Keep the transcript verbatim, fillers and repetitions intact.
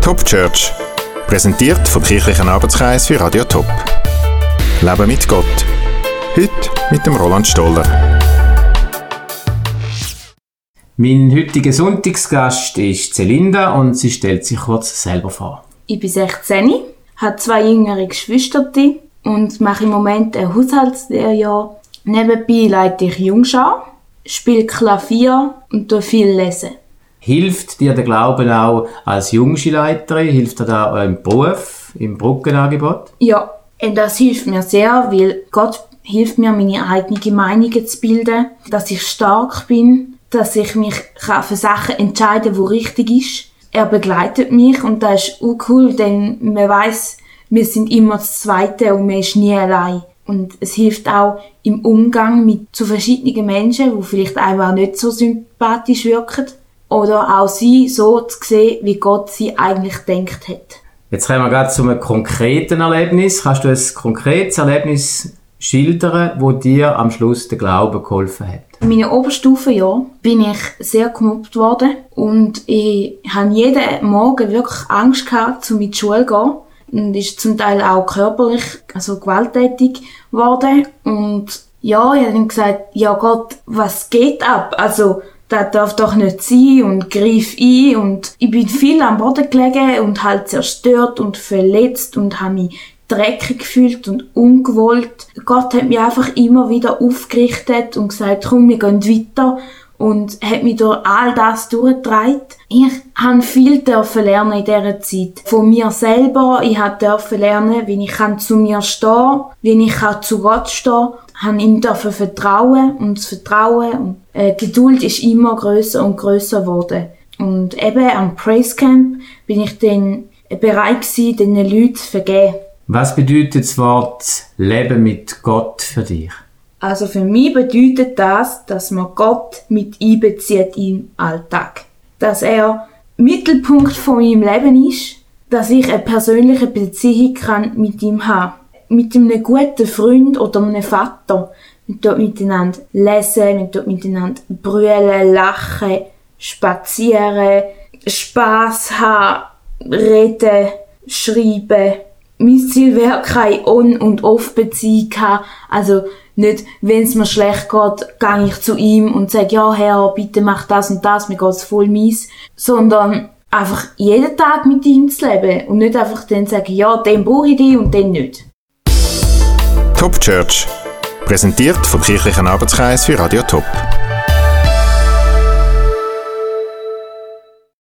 Top Church, präsentiert vom Kirchlichen Arbeitskreis für Radio Top. Leben mit Gott. Heute mit dem Roland Stoller. Mein heutiger Sonntagsgast ist Celinda und sie stellt sich kurz selber vor. Ich bin sechzehn, habe zwei jüngere Geschwister und mache im Moment ein Haushaltslehrjahr. Nebenbei leite ich Jungschar, spiele Klavier und tue viel lesen. Hilft dir der Glauben auch als Jungschulleiterin? Hilft dir da auch im Beruf, im Brückenangebot? Ja, und das hilft mir sehr, weil Gott hilft mir, meine eigenen Meinungen zu bilden, dass ich stark bin, dass ich mich für Sachen entscheiden kann, die richtig ist. Er begleitet mich und das ist auch cool, denn man weiss, wir sind immer das Zweite und man ist nie allein. Und es hilft auch im Umgang mit zu verschiedenen Menschen, die vielleicht einfach nicht so sympathisch wirken. Oder auch sie so zu sehen, wie Gott sie eigentlich gedacht hat. Jetzt kommen wir gerade zu einem konkreten Erlebnis. Kannst du ein konkretes Erlebnis schildern, wo dir am Schluss der Glaube geholfen hat? In meinen Oberstufenjahren bin ich sehr gemobbt worden und ich hatte jeden Morgen wirklich Angst gehabt, um in die Schule zu gehen. Und ist zum Teil auch körperlich, also gewalttätig geworden. Und ja, ich habe dann gesagt, ja Gott, was geht ab? Also, das darf doch nicht sein und greif ein. Und ich bin viel am Boden gelegen und halt zerstört und verletzt und habe mich dreckig gefühlt und ungewollt. Gott hat mich einfach immer wieder aufgerichtet und gesagt, komm, wir gehen weiter. Und hat mich durch all das durchgetragen. Ich habe viel dürfen lernen in dieser Zeit. Von mir selber. Ich durfte lernen, wie ich zu mir stehen kann, wie ich zu Gott stehen kann. Ich durfte ihm vertrauen und das Vertrauen und äh, Geduld ist immer grösser und grösser geworden. Und eben am Praise Camp bin ich dann bereit gewesen, diesen Leuten zu vergeben. Was bedeutet das Wort Leben mit Gott für dich? Also für mich bedeutet das, dass man Gott mit einbezieht im Alltag. Dass er Mittelpunkt von meinem Leben ist, dass ich eine persönliche Beziehung kann mit ihm haben. Mit einem guten Freund oder einem Vater. Wir dort miteinander lesen, wir dort miteinander brüllen, lachen, spazieren, Spass haben, reden, schreiben. Mein Ziel wäre keine On- und Off-Beziehung haben. Also nicht, wenn es mir schlecht geht, gehe ich zu ihm und sage, ja Herr, bitte mach das und das, mir geht's voll mies. Sondern einfach jeden Tag mit ihm zu leben und nicht einfach dann sagen, ja, den brauche ich dich und den nicht. Top Church, präsentiert vom Kirchlichen Arbeitskreis für Radio Top.